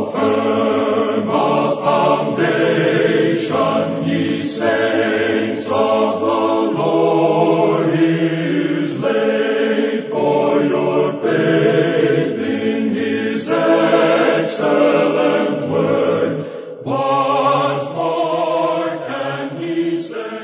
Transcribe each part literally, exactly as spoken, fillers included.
firm a foundation, ye saints of the Lord, is laid, for your faith in his excellent word. What more can he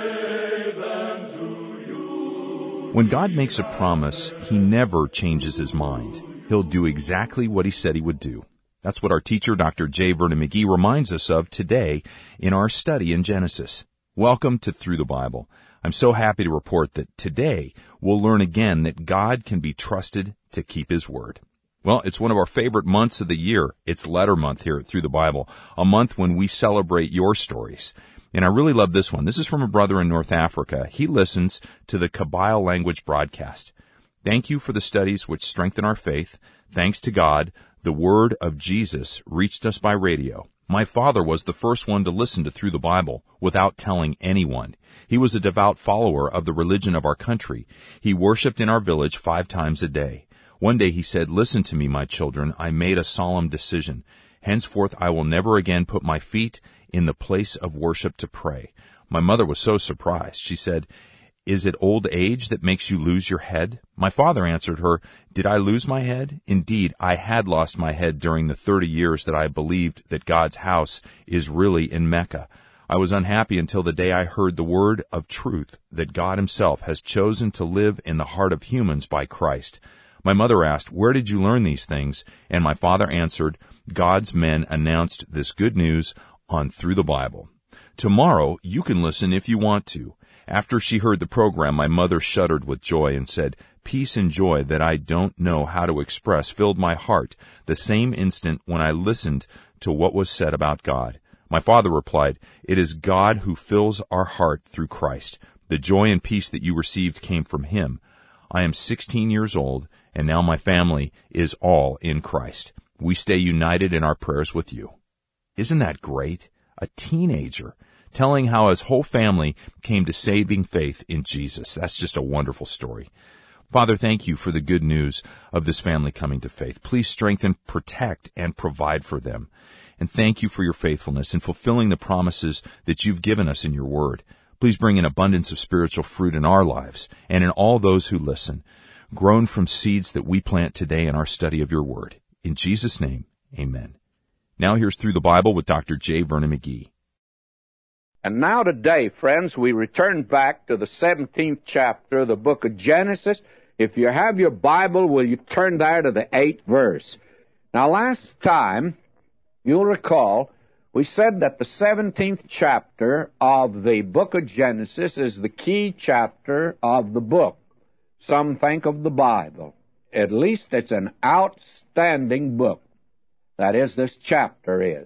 say than to you? When God makes a promise, he never changes his mind. He'll do exactly what he said he would do. That's what our teacher, Doctor J. Vernon McGee, reminds us of today in our study in Genesis. Welcome to Through the Bible. I'm so happy to report that today we'll learn again that God can be trusted to keep his word. Well, it's one of our favorite months of the year. It's Letter Month here at Through the Bible, a month when we celebrate your stories. And I really love this one. This is from a brother in North Africa. He listens to the Kabyle language broadcast. Thank you for the studies which strengthen our faith. Thanks to God, the word of Jesus reached us by radio. My father was the first one to listen to Through the Bible without telling anyone. He was a devout follower of the religion of our country. He worshiped in our village five times a day. One day he said, "Listen to me, my children. I made a solemn decision. Henceforth I will never again put my feet in the place of worship to pray." My mother was so surprised. She said, "Is it old age that makes you lose your head?" My father answered her, "Did I lose my head? Indeed, I had lost my head during the thirty years that I believed that God's house is really in Mecca. I was unhappy until the day I heard the word of truth that God himself has chosen to live in the heart of humans by Christ." My mother asked, "Where did you learn these things?" And my father answered, "God's men announced this good news on Through the Bible." Tomorrow, you can listen if you want to. After she heard the program, my mother shuddered with joy and said, "Peace and joy that I don't know how to express filled my heart the same instant when I listened to what was said about God." My father replied, "It is God who fills our heart through Christ. The joy and peace that you received came from him. I am sixteen years old, and now my family is all in Christ. We stay united in our prayers with you." Isn't that great? A teenager telling how his whole family came to saving faith in Jesus. That's just a wonderful story. Father, thank you for the good news of this family coming to faith. Please strengthen, protect, and provide for them. And thank you for your faithfulness in fulfilling the promises that you've given us in your word. Please bring an abundance of spiritual fruit in our lives and in all those who listen, grown from seeds that we plant today in our study of your word. In Jesus' name, amen. Now here's Through the Bible with Doctor J. Vernon McGee. And now today, friends, we return back to the seventeenth chapter of the book of Genesis. If you have your Bible, will you turn there to the eighth verse? Now, last time, you'll recall, we said that the seventeenth chapter of the book of Genesis is the key chapter of the book. Some think of the Bible. At least it's an outstanding book. That is, this chapter is.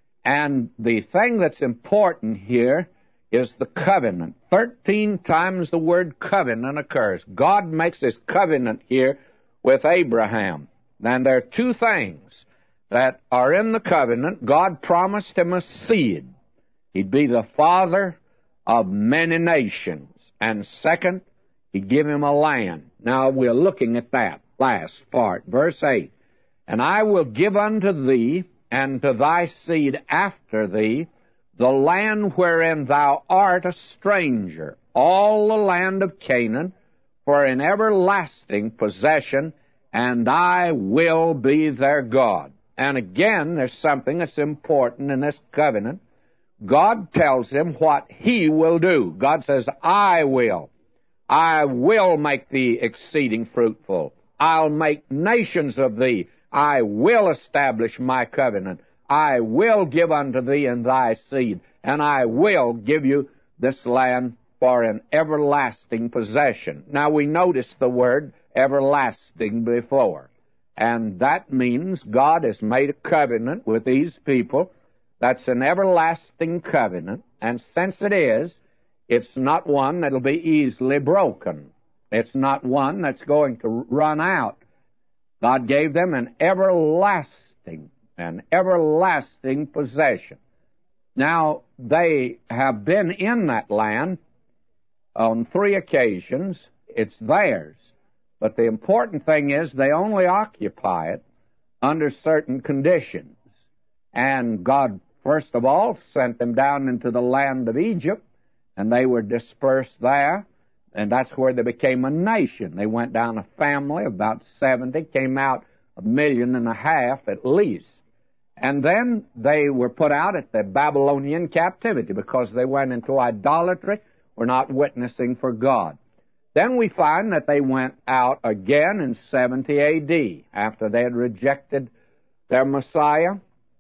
And the thing that's important here is the covenant. Thirteen times the word covenant occurs. God makes this covenant here with Abraham. And there are two things that are in the covenant. God promised him a seed. He'd be the father of many nations. And second, he'd give him a land. Now we're looking at that last part, verse eight. "And I will give unto thee, and to thy seed after thee, the land wherein thou art a stranger, all the land of Canaan, for an everlasting possession, and I will be their God." And again, there's something that's important in this covenant. God tells him what he will do. God says, "I will. I will make thee exceeding fruitful. I'll make nations of thee. I will establish my covenant. I will give unto thee and thy seed, and I will give you this land for an everlasting possession." Now, we noticed the word everlasting before, and that means God has made a covenant with these people. That's an everlasting covenant, and since it is, it's not one that'll be easily broken. It's not one that's going to run out. God gave them an everlasting, an everlasting possession. Now, they have been in that land on three occasions. It's theirs. But the important thing is they only occupy it under certain conditions. And God, first of all, sent them down into the land of Egypt, and they were dispersed there, and that's where they became a nation. They went down a family, about seventy, came out a million and a half at least. And then they were put out at the Babylonian captivity because they went into idolatry, were not witnessing for God. Then we find that they went out again in seventy A D after they had rejected their Messiah.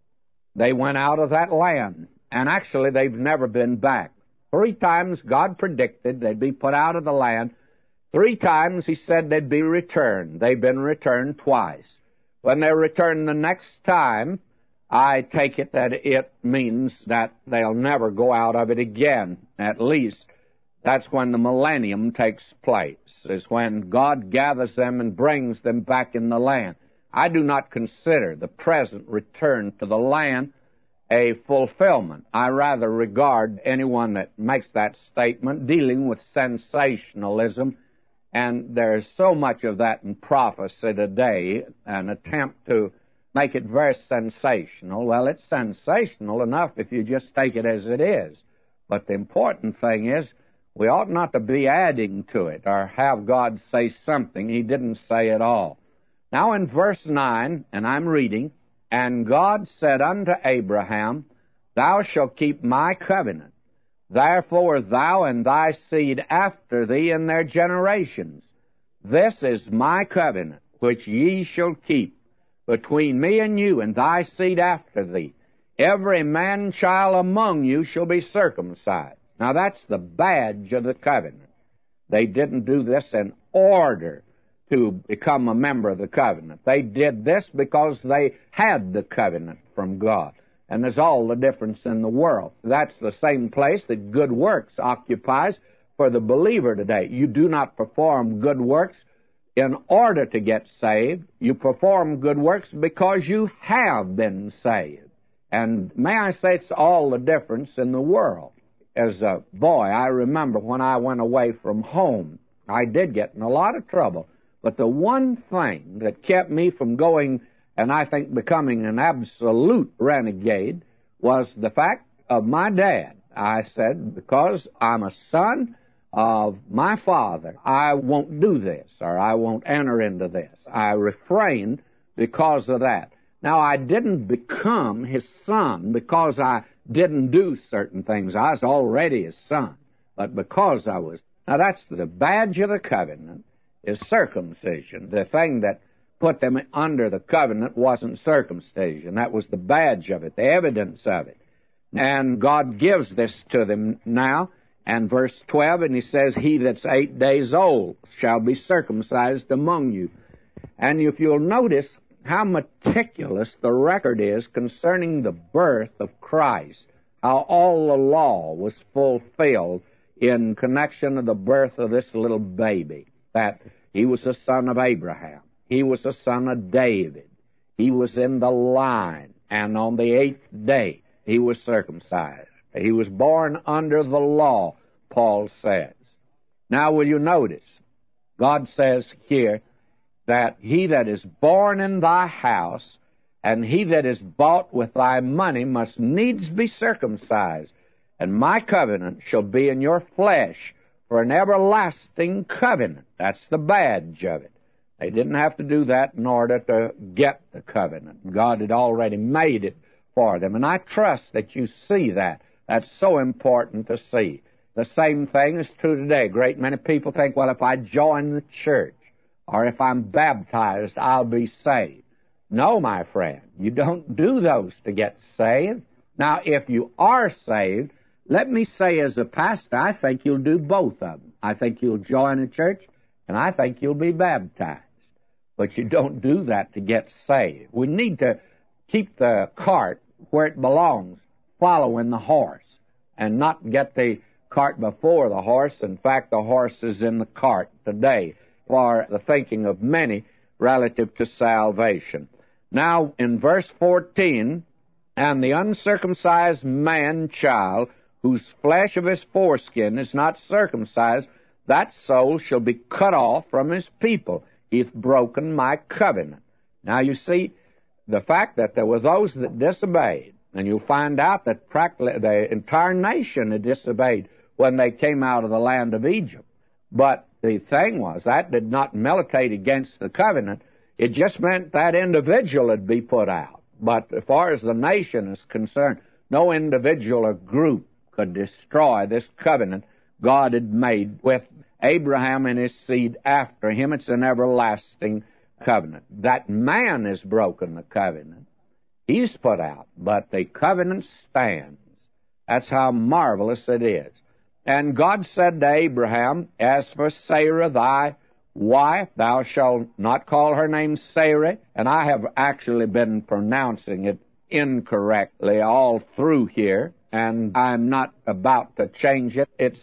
They went out of that land, and actually they've never been back. Three times God predicted they'd be put out of the land. Three times He said they'd be returned. They've been returned twice. When they're returned the next time, I take it that it means that they'll never go out of it again. At least that's when the millennium takes place, is when God gathers them and brings them back in the land. I do not consider the present return to the land a fulfillment. I rather regard anyone that makes that statement dealing with sensationalism, and there's so much of that in prophecy today, an attempt to make it very sensational. Well, it's sensational enough if you just take it as it is. But the important thing is we ought not to be adding to it or have God say something He didn't say at all. Now in verse nine, and I'm reading, "And God said unto Abraham, Thou shalt keep my covenant. Therefore thou and thy seed after thee in their generations. This is my covenant, which ye shall keep between me and you and thy seed after thee. Every man-child among you shall be circumcised." Now that's the badge of the covenant. They didn't do this in order to become a member of the covenant. They did this because they had the covenant from God. And there's all the difference in the world. That's the same place that good works occupies for the believer today. You do not perform good works in order to get saved. You perform good works because you have been saved. And may I say, it's all the difference in the world. As a boy, I remember when I went away from home, I did get in a lot of trouble. But the one thing that kept me from going, and I think becoming an absolute renegade, was the fact of my dad. I said, because I'm a son of my father, I won't do this, or I won't enter into this. I refrained because of that. Now, I didn't become his son because I didn't do certain things. I was already his son, but because I was. Now, that's the badge of the covenant, is circumcision. The thing that put them under the covenant wasn't circumcision. That was the badge of it, the evidence of it. And God gives this to them now. And verse twelve, and He says, "He that's eight days old shall be circumcised among you." And if you'll notice how meticulous the record is concerning the birth of Christ, how all the law was fulfilled in connection to the birth of this little baby, that he was a son of Abraham, he was a son of David, he was in the line, and on the eighth day he was circumcised. He was born under the law, Paul says. Now, will you notice, God says here that he that is born in thy house and he that is bought with thy money must needs be circumcised, and my covenant shall be in your flesh for an everlasting covenant. That's the badge of it. They didn't have to do that in order to get the covenant. God had already made it for them, and I trust that you see that. That's so important to see. The same thing is true today. A great many people think, well, if I join the church or if I'm baptized, I'll be saved. No, my friend, you don't do those to get saved. Now, if you are saved, let me say as a pastor, I think you'll do both of them. I think you'll join a church, and I think you'll be baptized. But you don't do that to get saved. We need to keep the cart where it belongs, following the horse, and not get the cart before the horse. In fact, the horse is in the cart today for the thinking of many relative to salvation. Now, in verse fourteen, "And the uncircumcised man-child, whose flesh of his foreskin is not circumcised, that soul shall be cut off from his people. He hath broken my covenant." Now, you see, the fact that there were those that disobeyed, and you'll find out that practically the entire nation had disobeyed when they came out of the land of Egypt. But the thing was, that did not militate against the covenant. It just meant that individual would be put out. But as far as the nation is concerned, no individual or group could destroy this covenant God had made with Abraham and his seed after him. It's an everlasting covenant. That man has broken the covenant. He's put out, but the covenant stands. That's how marvelous it is. And God said to Abraham, as for Sarah, thy wife, thou shalt not call her name Sarai. And I have actually been pronouncing it incorrectly all through here, and I'm not about to change it. It's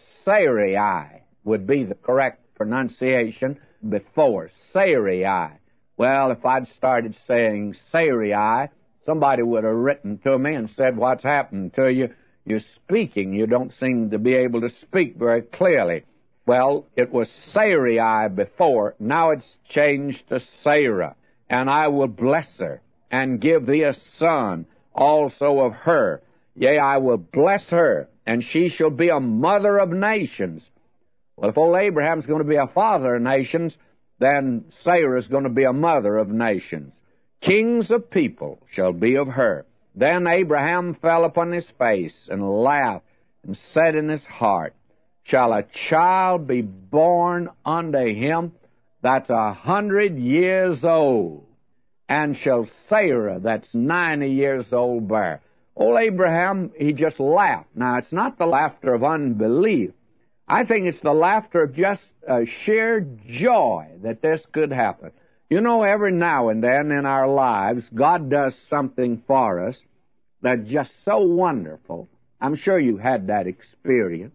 Sarai would be the correct pronunciation before Sarai. Well, if I'd started saying Sarai, somebody would have written to me and said, what's happened to you? You're speaking. You don't seem to be able to speak very clearly. Well, it was Sarai before. Now it's changed to Sarah. And I will bless her and give thee a son also of her. Yea, I will bless her, and she shall be a mother of nations. Well, if old Abraham's going to be a father of nations, then Sarah's going to be a mother of nations. Kings of people shall be of her. Then Abraham fell upon his face and laughed and said in his heart, shall a child be born unto him that's a hundred years old? And shall Sarah, that's ninety years old, bear? Old Abraham, he just laughed. Now, it's not the laughter of unbelief. I think it's the laughter of just uh, sheer joy that this could happen. You know, every now and then in our lives, God does something for us that's just so wonderful. I'm sure you had that experience,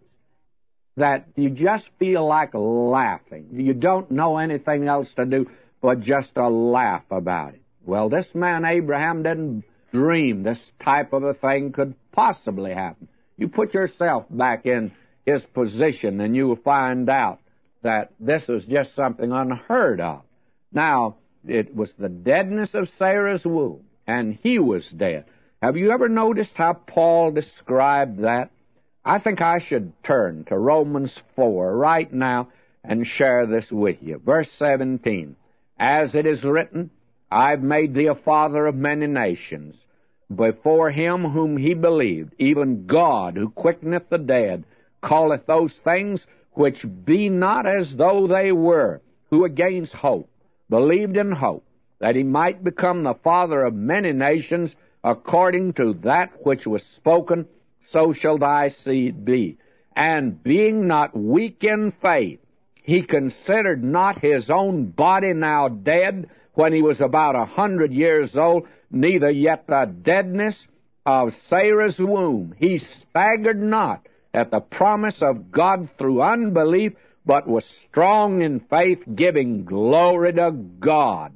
that you just feel like laughing. You don't know anything else to do but just to laugh about it. Well, this man Abraham didn't dream this type of a thing could possibly happen. You put yourself back in his position and you will find out that this was just something unheard of. Now, it was the deadness of Sarah's womb, and he was dead. Have you ever noticed how Paul described that? I think I should turn to Romans four right now and share this with you. Verse seventeen, as it is written, I've made thee a father of many nations, before him whom he believed, even God, who quickeneth the dead, calleth those things which be not as though they were, who against hope believed in hope, that he might become the father of many nations, according to that which was spoken, so shall thy seed be. And being not weak in faith, he considered not his own body now dead, when he was about a hundred years old, neither yet the deadness of Sarah's womb. He staggered not at the promise of God through unbelief, but was strong in faith, giving glory to God,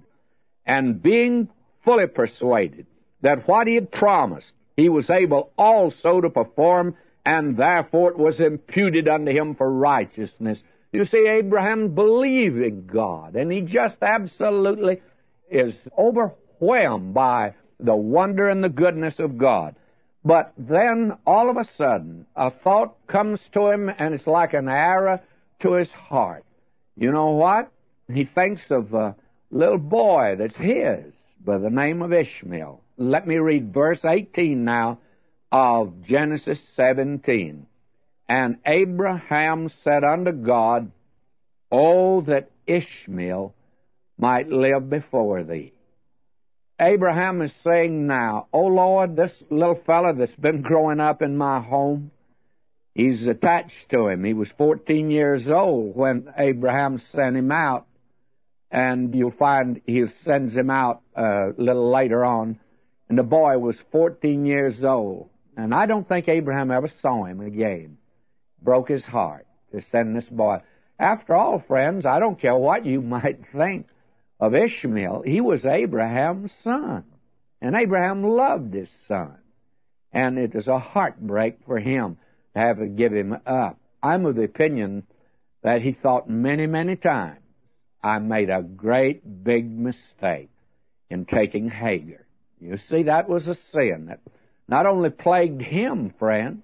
and being fully persuaded that what he had promised he was able also to perform, and therefore it was imputed unto him for righteousness. You see, Abraham believed in God, and he just absolutely is overwhelmed by the wonder and the goodness of God. But then, all of a sudden, a thought comes to him, and it's like an arrow to his heart. You know what? He thinks of a little boy that's his by the name of Ishmael. Let me read verse eighteen now of Genesis seventeen. And Abraham said unto God, oh, that Ishmael might live before thee. Abraham is saying now, oh, Lord, this little fella that's been growing up in my home, he's attached to him. He was fourteen years old when Abraham sent him out, and you'll find he sends him out uh, a little later on, and the boy was fourteen years old. And I don't think Abraham ever saw him again. Broke his heart to send this boy. After all, friends, I don't care what you might think of Ishmael. He was Abraham's son, and Abraham loved his son. And it was a heartbreak for him to have to give him up. I'm of the opinion that he thought many, many times, I made a great big mistake in taking Hagar. You see, that was a sin that not only plagued him, friends,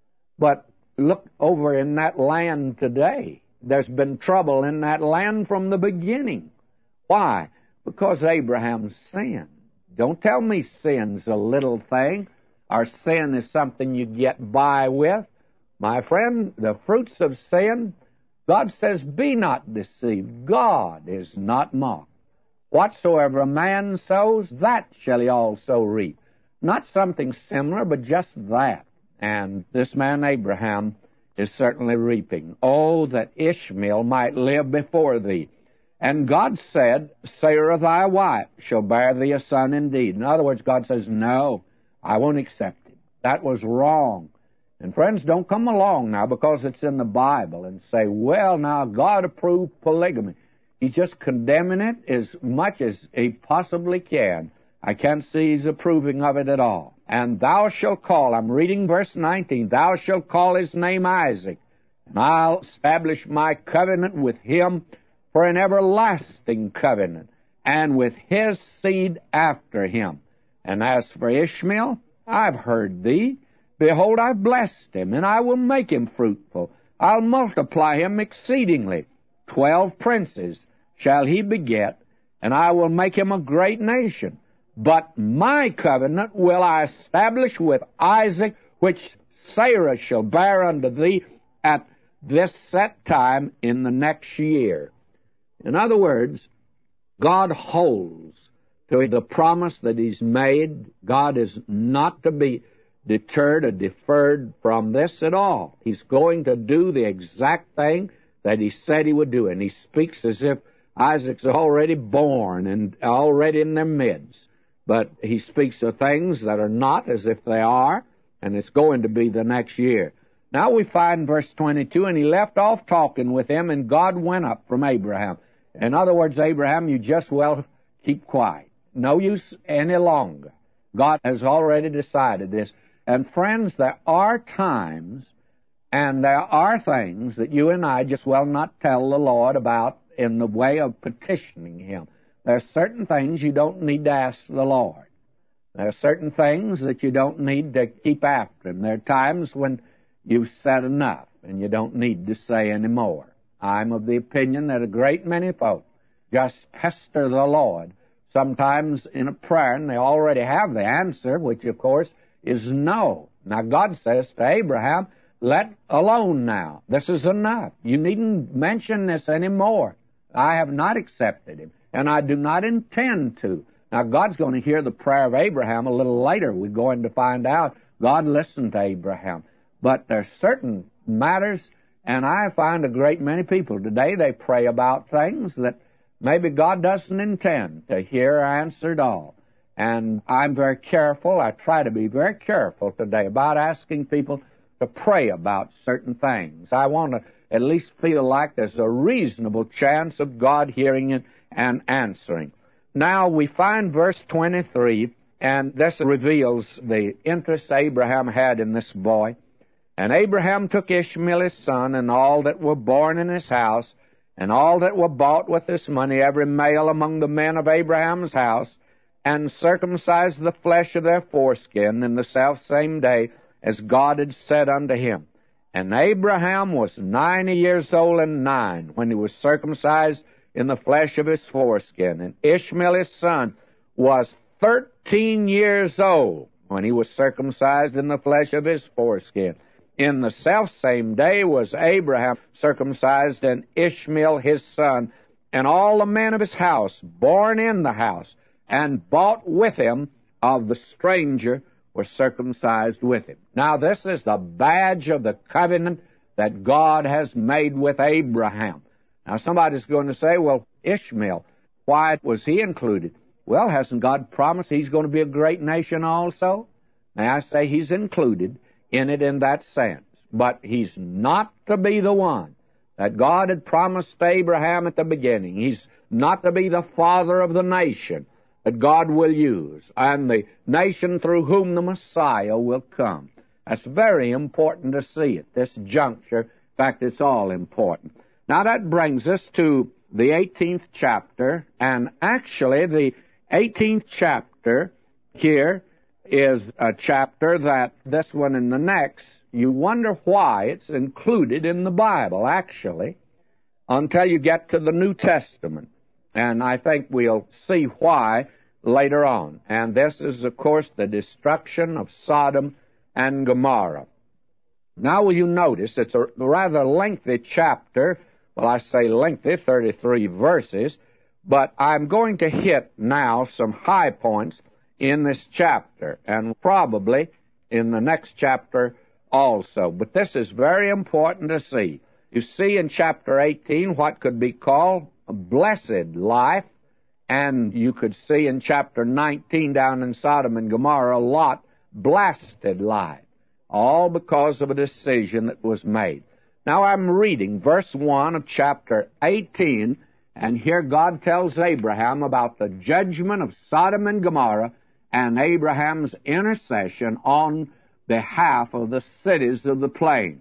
but look over in that land today. There's been trouble in that land from the beginning. Why? Because Abraham sinned. Don't tell me sin's a little thing, or sin is something you get by with. My friend, the fruits of sin, God says, be not deceived. God is not mocked. Whatsoever a man sows, that shall he also reap. Not something similar, but just that. And this man Abraham is certainly reaping. Oh, that Ishmael might live before thee. And God said, Sarah thy wife shall bear thee a son indeed. In other words, God says, no, I won't accept it. That was wrong. And friends, don't come along now because it's in the Bible and say, well, now God approved polygamy. He's just condemning it as much as he possibly can. I can't see he's approving of it at all. And thou shalt call, I'm reading verse nineteen, thou shalt call his name Isaac, and I'll establish my covenant with him for an everlasting covenant, and with his seed after him. And as for Ishmael, I've heard thee. Behold, I've blessed him, and I will make him fruitful. I'll multiply him exceedingly. Twelve princes shall he beget, and I will make him a great nation. But my covenant will I establish with Isaac, which Sarah shall bear unto thee at this set time in the next year. In other words, God holds to the promise that he's made. God is not to be deterred or deferred from this at all. He's going to do the exact thing that he said he would do. And he speaks as if Isaac's already born and already in their midst. But he speaks of things that are not as if they are, and it's going to be the next year. Now we find verse twenty-two, and he left off talking with him, and God went up from Abraham. In other words, Abraham, you just well keep quiet. No use any longer. God has already decided this. And friends, there are times and there are things that you and I just well not tell the Lord about in the way of petitioning him. There are certain things you don't need to ask the Lord. There are certain things that you don't need to keep after him. There are times when you've said enough and you don't need to say any more. I'm of the opinion that a great many folk just pester the Lord, sometimes in a prayer, and they already have the answer, which, of course, is no. Now, God says to Abraham, let alone now. This is enough. You needn't mention this anymore. I have not accepted him, and I do not intend to. Now, God's going to hear the prayer of Abraham a little later. We're going to find out God listened to Abraham. But there are certain matters, and I find a great many people today, they pray about things that maybe God doesn't intend to hear or answer at all. And I'm very careful, I try to be very careful today about asking people to pray about certain things. I want to at least feel like there's a reasonable chance of God hearing it and answering. Now we find verse twenty-three, and this reveals the interest Abraham had in this boy. And Abraham took Ishmael his son, and all that were born in his house, and all that were bought with this money, every male among the men of Abraham's house, and circumcised the flesh of their foreskin in the selfsame day, as God had said unto him. And Abraham was ninety years old and nine when he was circumcised in the flesh of his foreskin. And Ishmael his son was thirteen years old when he was circumcised in the flesh of his foreskin. In the selfsame day was Abraham circumcised, and Ishmael his son, and all the men of his house, born in the house, and bought with him of the stranger, were circumcised with him. Now this is the badge of the covenant that God has made with Abraham. Now somebody's going to say, well, Ishmael, why was he included? Well, hasn't God promised he's going to be a great nation also? May I say he's included in it in that sense. But he's not to be the one that God had promised to Abraham at the beginning. He's not to be the father of the nation that God will use, and the nation through whom the Messiah will come. That's very important to see at this juncture. In fact, it's all important. Now that brings us to the eighteenth chapter, and actually the eighteenth chapter here is a chapter that this one and the next, you wonder why it's included in the Bible, actually, until you get to the New Testament. And I think we'll see why later on. And this is, of course, the destruction of Sodom and Gomorrah. Now, will you notice it's a rather lengthy chapter. Well, I say lengthy, thirty-three verses, but I'm going to hit now some high points in this chapter, and probably in the next chapter also. But this is very important to see. You see in chapter eighteen what could be called a blessed life, and you could see in chapter nineteen down in Sodom and Gomorrah, Lot, blasted life, all because of a decision that was made. Now I'm reading verse one of chapter eighteen, and here God tells Abraham about the judgment of Sodom and Gomorrah and Abraham's intercession on behalf of the cities of the plain.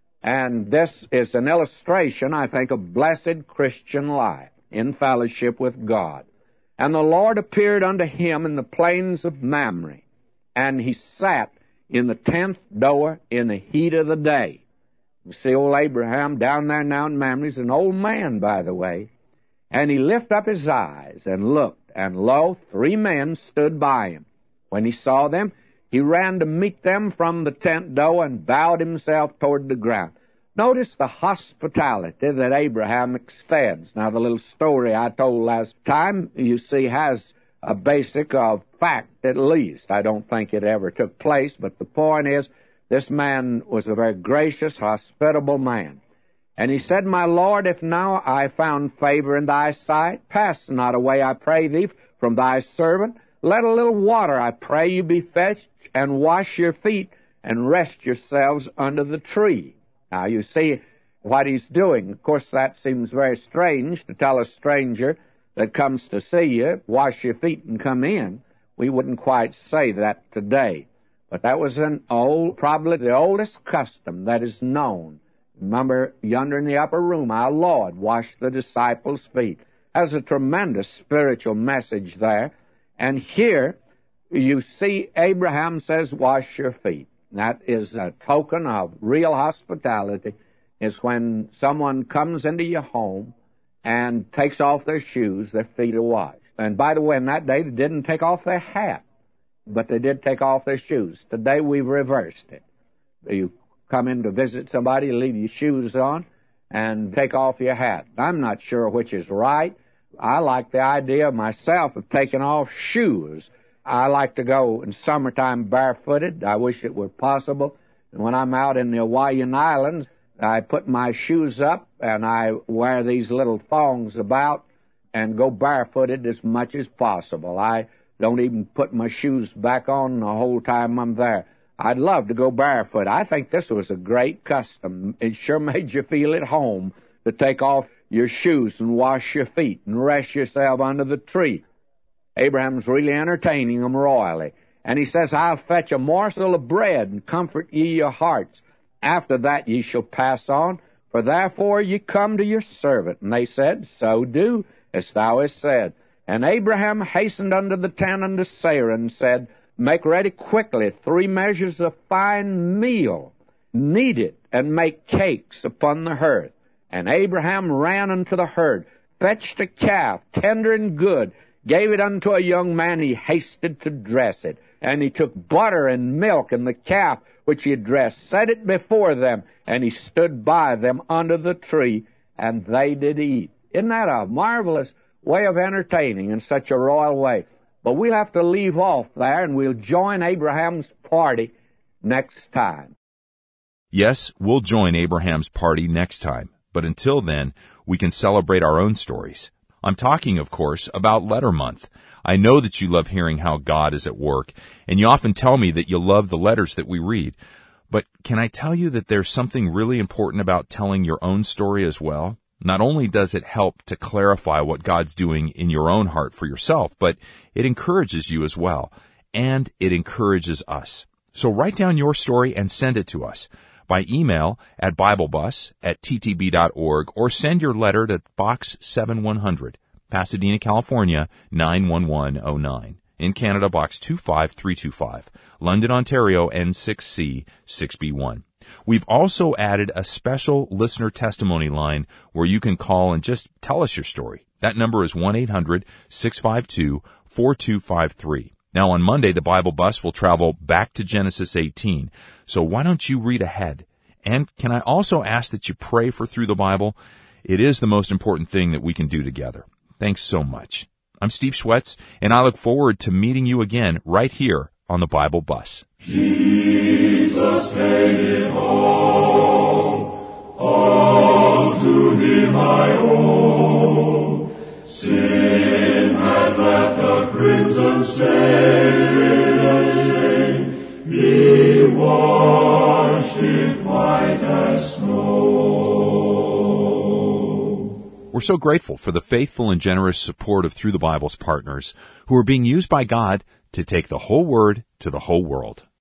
And this is an illustration, I think, of blessed Christian life in fellowship with God. And the Lord appeared unto him in the plains of Mamre, and he sat in the tenth door in the heat of the day. You see old Abraham down there now in Mamre. He's an old man, by the way. And he lifted up his eyes and looked, and lo, three men stood by him. When he saw them, he ran to meet them from the tent door and bowed himself toward the ground. Notice the hospitality that Abraham extends. Now, the little story I told last time, you see, has a basic of fact, at least. I don't think it ever took place, but the point is, this man was a very gracious, hospitable man. And he said, My Lord, if now I found favor in thy sight, pass not away, I pray thee, from thy servant. Let a little water, I pray you, be fetched, and wash your feet, and rest yourselves under the tree. Now, you see what he's doing. Of course, that seems very strange to tell a stranger that comes to see you, wash your feet and come in. We wouldn't quite say that today. But that was an old, probably the oldest custom that is known. Remember, yonder in the upper room, our Lord washed the disciples' feet. There's a tremendous spiritual message there. And here, you see Abraham says, wash your feet. That is a token of real hospitality, is when someone comes into your home and takes off their shoes, their feet are washed. And by the way, in that day, they didn't take off their hat, but they did take off their shoes. Today, we've reversed it. You come in to visit somebody, leave your shoes on, and take off your hat. I'm not sure which is right. I like the idea myself of taking off shoes. I like to go in summertime barefooted. I wish it were possible. And when I'm out in the Hawaiian Islands, I put my shoes up and I wear these little thongs about and go barefooted as much as possible. I don't even put my shoes back on the whole time I'm there. I'd love to go barefoot. I think this was a great custom. It sure made you feel at home to take off your shoes and wash your feet and rest yourself under the tree. Abraham's really entertaining them royally. And he says, I'll fetch a morsel of bread and comfort ye your hearts. After that ye shall pass on, for therefore ye come to your servant. And they said, So do, as thou hast said. And Abraham hastened unto the tent unto Sarah and said, Make ready quickly three measures of fine meal, knead it, and make cakes upon the hearth. And Abraham ran unto the herd, fetched a calf, tender and good, gave it unto a young man, he hasted to dress it. And he took butter and milk and the calf which he had dressed, set it before them, and he stood by them under the tree, and they did eat. Isn't that a marvelous way of entertaining in such a royal way? But we'll have to leave off there, and we'll join Abraham's party next time. Yes, we'll join Abraham's party next time. But until then, we can celebrate our own stories. I'm talking, of course, about Letter Month. I know that you love hearing how God is at work, and you often tell me that you love the letters that we read. But can I tell you that there's something really important about telling your own story as well? Not only does it help to clarify what God's doing in your own heart for yourself, but it encourages you as well, and it encourages us. So write down your story and send it to us by email at BibleBus at t t b dot org, or send your letter to Box seven one hundred, Pasadena, California, nine one one oh nine. In Canada, Box two five three two five, London, Ontario, N six C six B one. We've also added a special listener testimony line where you can call and just tell us your story. That number is one eight hundred six five two four two five three. Now on Monday, the Bible Bus will travel back to Genesis eighteen. So why don't you read ahead? And can I also ask that you pray for Through the Bible? It is the most important thing that we can do together. Thanks so much. I'm Steve Schwetz, and I look forward to meeting you again right here on the Bible Bus. Jesus made it all, all to him I owe. Sin had left a crimson stain, he washed it white as snow. We're so grateful for the faithful and generous support of Through the Bible's partners who are being used by God to take the whole Word to the whole world.